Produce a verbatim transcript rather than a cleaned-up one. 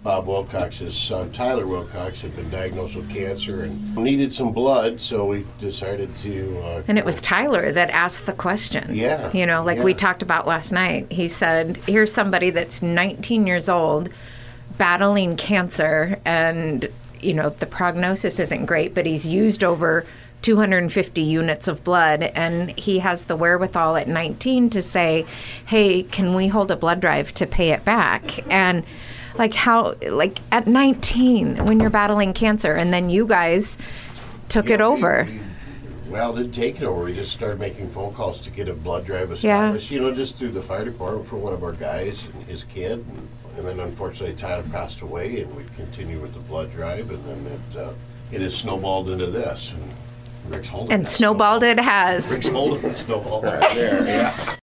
Bob Wilcox's son, Tyler Wilcox, had been diagnosed with cancer and needed some blood, so we decided to... Uh, and it was Tyler that asked the question. Yeah. You know, like yeah. we talked about last night. He said, here's somebody that's nineteen years old, battling cancer, and, you know, the prognosis isn't great, but he's used over two hundred fifty units of blood, and he has the wherewithal at nineteen to say, hey, can we hold a blood drive to pay it back? And like how, like at nineteen, when you're battling cancer, and then you guys took Yeah, it over. We, we, well, didn't take it over. We just started making phone calls to get a blood drive established, Yeah. you know, just through the fire department for one of our guys and his kid. And, and then unfortunately Tyler passed away, and we continued with the blood drive, and then it, uh, it has snowballed into this. And Rick's holding And that snowballed snowball. it has. Rick's holding the snowball. Right there, yeah.